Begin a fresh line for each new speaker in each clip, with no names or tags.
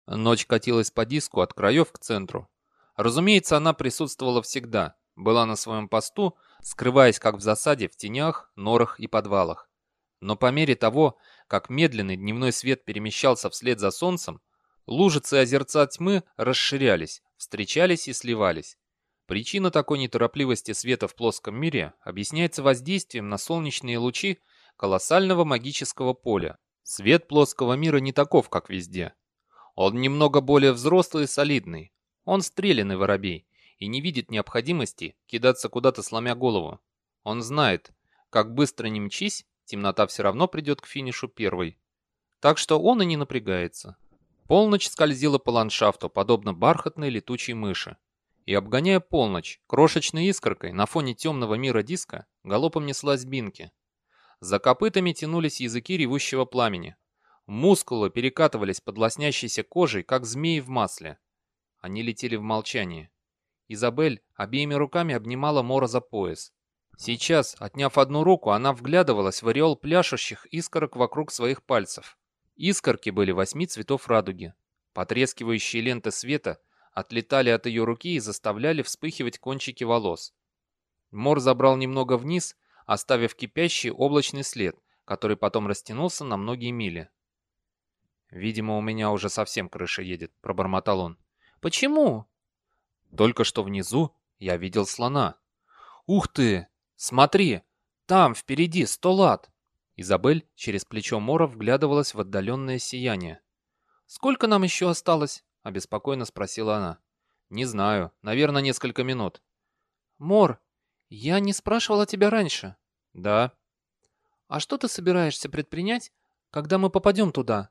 Ночь катилась по диску от краев к центру. Разумеется, она присутствовала всегда, была на своем посту, скрываясь как в засаде в тенях, норах и подвалах. Но по мере того, как медленный дневной свет перемещался вслед за солнцем, лужицы и озерца тьмы расширялись, встречались и сливались. Причина такой неторопливости света в плоском мире объясняется воздействием на солнечные лучи колоссального магического поля. Свет плоского мира не таков, как везде. Он немного более взрослый и солидный. Он стрелянный воробей и не видит необходимости кидаться куда-то сломя голову. Он знает, как быстро не мчись, темнота все равно придет к финишу первой. Так что он и не напрягается. Полночь скользила по ландшафту, подобно бархатной летучей мыши. И обгоняя полночь, крошечной искоркой на фоне темного мира диска, галопом неслась Бинки. За копытами тянулись языки ревущего пламени. Мускулы перекатывались под лоснящейся кожей, как змеи в масле. Они летели в молчании. Изабель обеими руками обнимала Мора за пояс. Сейчас, отняв одну руку, она вглядывалась в ореол пляшущих искорок вокруг своих пальцев. Искорки были 8 цветов радуги. Потрескивающие ленты света отлетали от ее руки и заставляли вспыхивать кончики волос. Мор забрал немного вниз, оставив кипящий облачный след, который потом растянулся на многие мили. «Видимо, у меня уже совсем крыша едет», — пробормотал он. «Почему?» «Только что внизу я видел слона». «Ух ты! Смотри! Там, впереди, 100 лат!» Изабель через плечо Мора вглядывалась в отдаленное сияние. «Сколько нам еще осталось?» — обеспокоенно спросила она. «Не знаю. Наверное, несколько минут». «Мор, я не спрашивала тебя раньше». «Да». «А что ты собираешься предпринять, когда мы попадем туда?»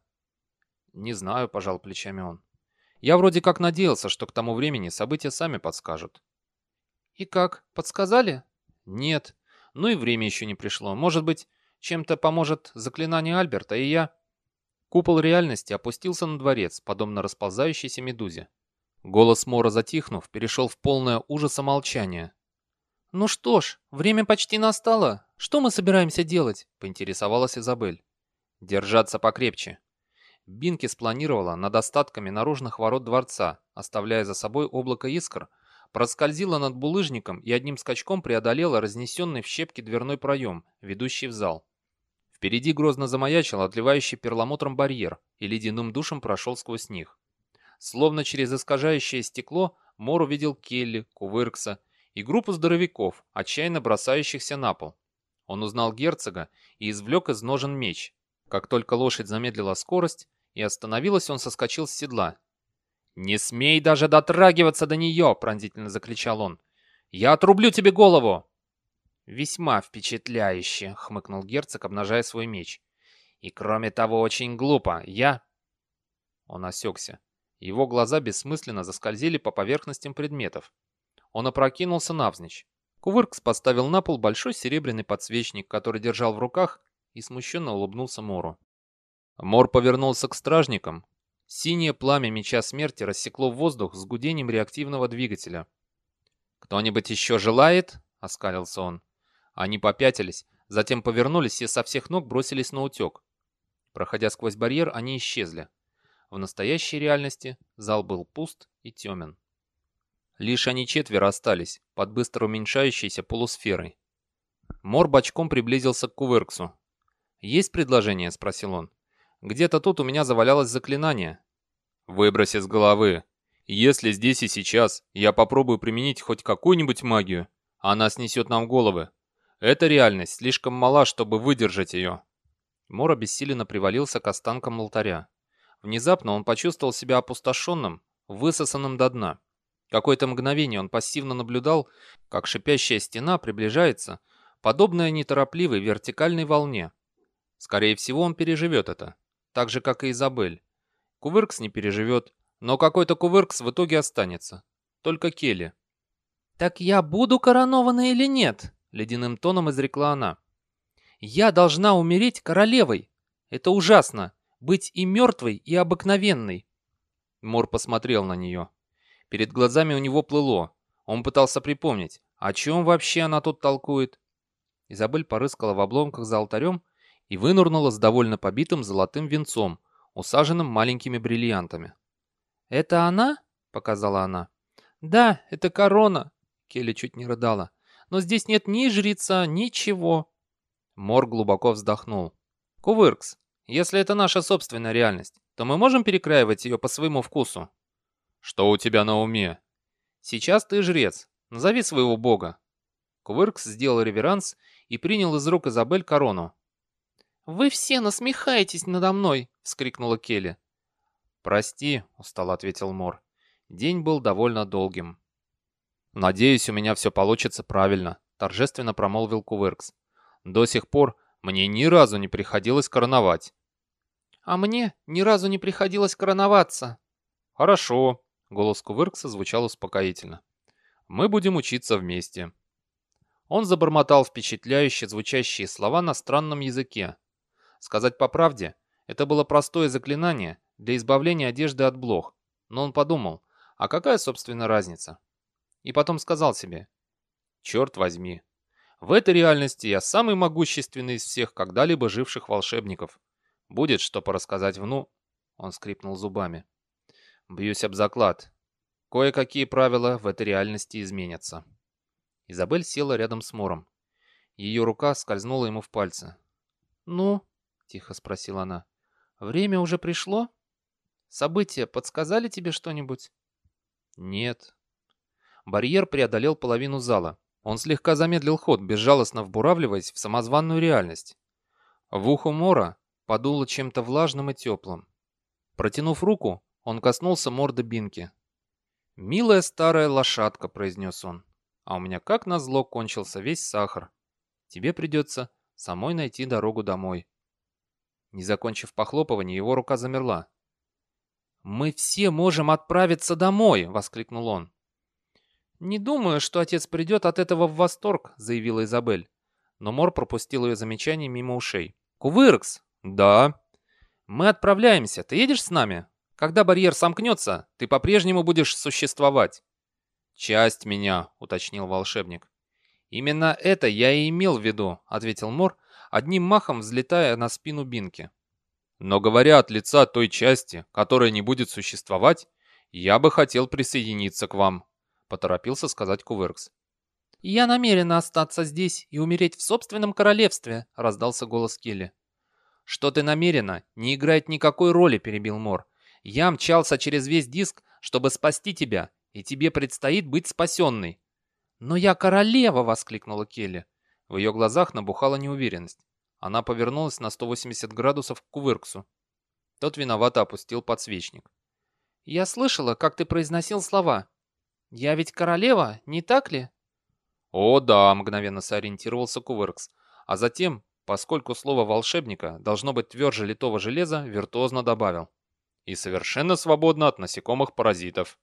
«Не знаю», — пожал плечами он. «Я вроде как надеялся, что к тому времени события сами подскажут». «И как, подсказали?» «Нет. Ну и время еще не пришло. Может быть, чем-то поможет заклинание Альберта, и я...» Купол реальности опустился на дворец, подобно расползающейся медузе. Голос Мора, затихнув, перешел в полное ужаса молчание. «Ну что ж, время почти настало. Что мы собираемся делать?» — поинтересовалась Изабель. «Держаться покрепче». Бинки спланировала над остатками наружных ворот дворца, оставляя за собой облако искр, проскользила над булыжником и одним скачком преодолела разнесенный в щепки дверной проем, ведущий в зал. Впереди грозно замаячил отливающий перламутром барьер и ледяным душем прошел сквозь них. Словно через искажающее стекло Мор увидел Келли, Кувыркса и группу здоровяков, отчаянно бросающихся на пол. Он узнал герцога и извлек из ножен меч. Как только лошадь замедлила скорость и остановилась, он соскочил с седла. «Не смей даже дотрагиваться до нее!» — пронзительно закричал он. «Я отрублю тебе голову!» «Весьма впечатляюще!» — хмыкнул герцог, обнажая свой меч. «И кроме того, очень глупо. Он осекся. Его глаза бессмысленно заскользили по поверхностям предметов. Он опрокинулся навзничь. Кувыркс поставил на пол большой серебряный подсвечник, который держал в руках, и смущенно улыбнулся Мору. Мор повернулся к стражникам. Синее пламя меча смерти рассекло воздух с гудением реактивного двигателя. «Кто-нибудь еще желает?» — оскалился он. Они попятились, затем повернулись и со всех ног бросились на утек. Проходя сквозь барьер, они исчезли. В настоящей реальности зал был пуст и темен. Лишь они четверо остались, под быстро уменьшающейся полусферой. Мор бочком приблизился к Кувырксу. «Есть предложение?» — спросил он. «Где-то тут у меня завалялось заклинание». «Выбрось из головы. Если здесь и сейчас я попробую применить хоть какую-нибудь магию, она снесет нам головы. Эта реальность слишком мала, чтобы выдержать ее». Мор обессиленно привалился к останкам алтаря. Внезапно он почувствовал себя опустошенным, высосанным до дна. Какое-то мгновение он пассивно наблюдал, как шипящая стена приближается, подобная неторопливой вертикальной волне. Скорее всего, он переживет это, так же, как и Изабель. Кувыркс не переживет, но какой-то Кувыркс в итоге останется. Только Келли. «Так я буду коронована или нет?» — ледяным тоном изрекла она. «Я должна умереть королевой. Это ужасно, быть и мертвой, и обыкновенной». Мор посмотрел на нее. Перед глазами у него плыло. Он пытался припомнить, о чем вообще она тут толкует. Изабель порыскала в обломках за алтарем и вынырнула с довольно побитым золотым венцом, усаженным маленькими бриллиантами. «Это она?» — показала она. «Да, это корона», — Келли чуть не рыдала. «Но здесь нет ни жреца, ничего». Мор глубоко вздохнул. «Кувыркс, если это наша собственная реальность, то мы можем перекраивать ее по своему вкусу?» «Что у тебя на уме?» «Сейчас ты жрец. Назови своего бога». Кувыркс сделал реверанс и принял из рук Изабель корону. «Вы все насмехаетесь надо мной!» — вскрикнула Келли. «Прости», — устало ответил Мор. День был довольно долгим. «Надеюсь, у меня все получится правильно», — торжественно промолвил Кувыркс. «До сих пор мне ни разу не приходилось короновать». «А мне ни разу не приходилось короноваться». «Хорошо», — голос Кувыркса звучал успокоительно. «Мы будем учиться вместе». Он забормотал впечатляюще звучащие слова на странном языке. Сказать по правде, это было простое заклинание для избавления одежды от блох, но он подумал, а какая, собственно, разница? И потом сказал себе, черт возьми, в этой реальности я самый могущественный из всех когда-либо живших волшебников. Будет что порассказать Он скрипнул зубами. Бьюсь об заклад. Кое-какие правила в этой реальности изменятся. Изабель села рядом с Мором. Ее рука скользнула ему в пальцы. «Ну?» — тихо спросила она. «Время уже пришло? События подсказали тебе что-нибудь?» «Нет». Барьер преодолел половину зала. Он слегка замедлил ход, безжалостно вбуравливаясь в самозванную реальность. В ухо Мора подуло чем-то влажным и теплым. Протянув руку, он коснулся морды Бинки. «Милая старая лошадка», — произнес он. «А у меня как назло кончился весь сахар. Тебе придется самой найти дорогу домой». Не закончив похлопывание, его рука замерла. «Мы все можем отправиться домой!» — воскликнул он. «Не думаю, что отец придет от этого в восторг», — заявила Изабель. Но Мор пропустил ее замечание мимо ушей. «Кувыркс!» «Да». «Мы отправляемся. Ты едешь с нами? Когда барьер сомкнется, ты по-прежнему будешь существовать». «Часть меня», — уточнил волшебник. «Именно это я и имел в виду», — ответил Мор, одним махом взлетая на спину Бинки. «Но говоря от лица той части, которая не будет существовать, я бы хотел присоединиться к вам», — поторопился сказать Кувыркс. «Я намерена остаться здесь и умереть в собственном королевстве», — раздался голос Келли. «Что ты намерена, не играет никакой роли», — перебил Мор. «Я мчался через весь диск, чтобы спасти тебя, и тебе предстоит быть спасенной». «Но я королева!» — воскликнула Келли. В ее глазах набухала неуверенность. Она повернулась на 180 градусов к Кувырксу. Тот виновато опустил подсвечник. «Я слышала, как ты произносил слова. Я ведь королева, не так ли?» «О да», — мгновенно сориентировался Кувыркс. А затем, поскольку слово волшебника должно быть тверже литого железа, виртуозно добавил. «И совершенно свободно от насекомых-паразитов».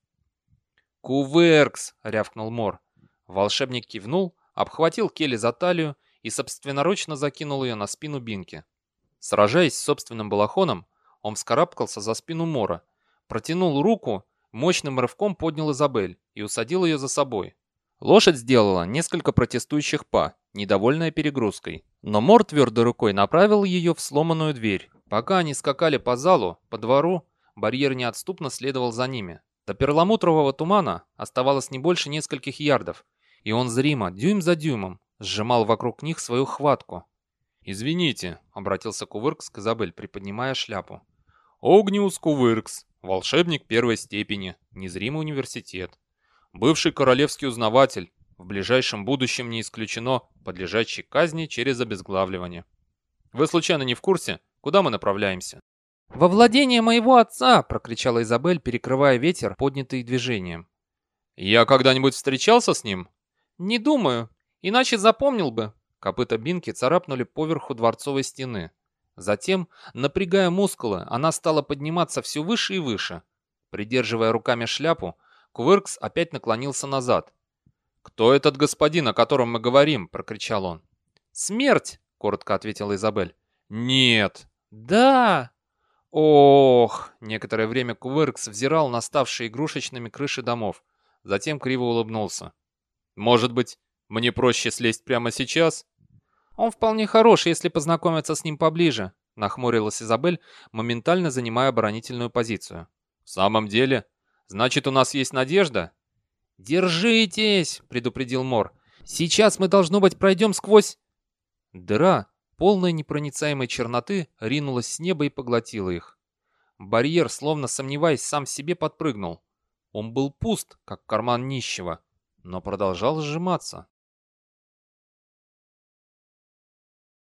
«Кувыркс!» — рявкнул Мор. Волшебник кивнул, обхватил Келли за талию и собственноручно закинул ее на спину Бинки. Сражаясь с собственным балахоном, он вскарабкался за спину Мора, протянул руку, мощным рывком поднял Изабель и усадил ее за собой. Лошадь сделала несколько протестующих па, недовольная перегрузкой, но Мор твердой рукой направил ее в сломанную дверь. Пока они скакали по залу, по двору, барьер неотступно следовал за ними. До перламутрового тумана оставалось не больше нескольких ярдов, и он зримо, дюйм за дюймом, сжимал вокруг них свою хватку. «Извините», — обратился Кувыркс к Изабель, приподнимая шляпу. «Огниус Кувыркс, волшебник первой степени, незримый университет. Бывший королевский узнаватель, в ближайшем будущем не исключено, подлежащий казни через обезглавливание. Вы случайно не в курсе, куда мы направляемся?» «Во владение моего отца!» — прокричала Изабель, перекрывая ветер, поднятый движением. «Я когда-нибудь встречался с ним?» «Не думаю, иначе запомнил бы». Копыта Бинки царапнули поверху дворцовой стены. Затем, напрягая мускулы, она стала подниматься все выше и выше. Придерживая руками шляпу, Кувыркс опять наклонился назад. «Кто этот господин, о котором мы говорим?» — прокричал он. «Смерть!» — коротко ответила Изабель. «Нет!» «Да!» «Ох!» — некоторое время Кувыркс взирал на ставшие игрушечными крыши домов. Затем криво улыбнулся. «Может быть, мне проще слезть прямо сейчас?» «Он вполне хорош, если познакомиться с ним поближе», — нахмурилась Изабель, моментально занимая оборонительную позицию. «В самом деле? Значит, у нас есть надежда? «Держитесь!» — предупредил Мор. «Сейчас мы, должно быть, пройдем сквозь...» Дыра, полная непроницаемой черноты, ринулась с неба и поглотила их. Барьер, словно сомневаясь, сам себе подпрыгнул. Он был пуст, как карман нищего, но продолжал сжиматься.